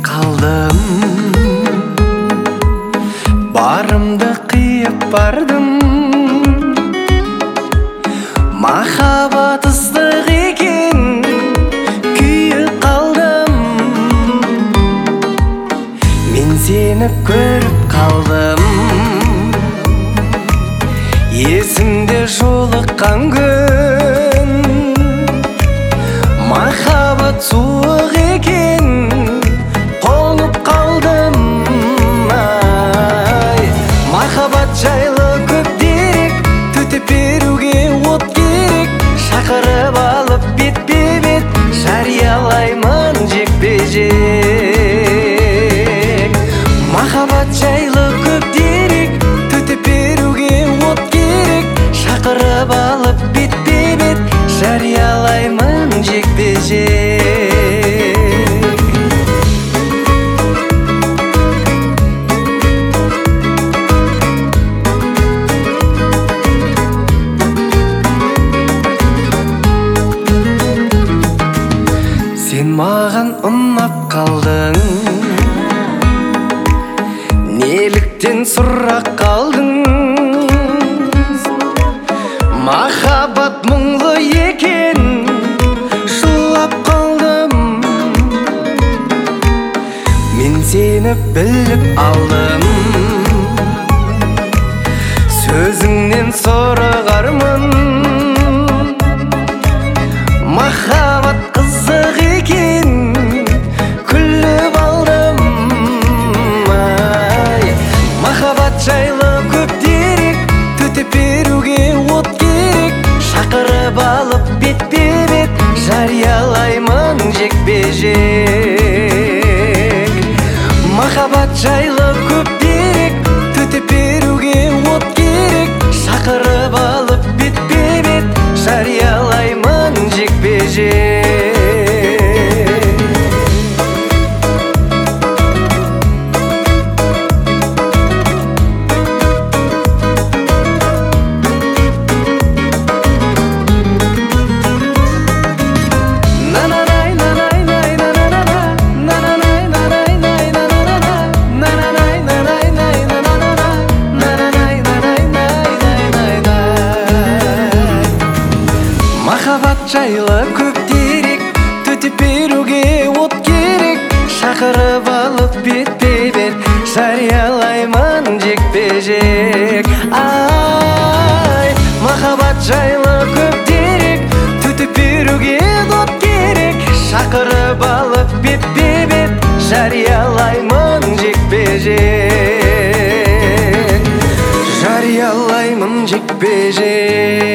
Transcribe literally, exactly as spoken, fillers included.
қалдым, барымды қиып бардым. Махаббат ыстық екен, күйіп қалдым. Мен сені көріп қалдым, есімде жолыққан күн. Махаббат суық екен, қонып қалдым. Ай, махаббат жайлы көп дерек, төтеп беруге от керек. Шақырып алып бетпе-бет, жариялаймын жекпе-жек. Махаббат жайлы көп дерек, төтеп беруге от керек. Шақырып алып бетпе-бет, жариялаймын жекпе-жек. Сен маған ұнап қалдың, неліктен сұрақ қалдың? Махаббат мұңлы екен, шулап қалдым. Мен сені біліп алдым, сөзіңнен сұрағармын. Махаббат қызық екен, күліп алдым. Ай, махаббат жайлы көп дерек, төтеп беруге от керек. Шақырып алып бетпе-бет, жариялаймын жекпе-жек. Махаббат жайлы көп дерек, төтеп беруге от керек. Шақырып алып бетпе-бет, жариялаймын жекпе-жек. Махаббат жайлы көп дерек, төтеп беруге от керек. Шақырып алып бетпе-бет, жариялаймын жекпе-жек. Ай, махаббат жайлы көп дерек, төтеп беруге от керек. Шақырып алып бетпе-бет, жариялаймын жекпе-жек. Жариялаймын жекпе-жек.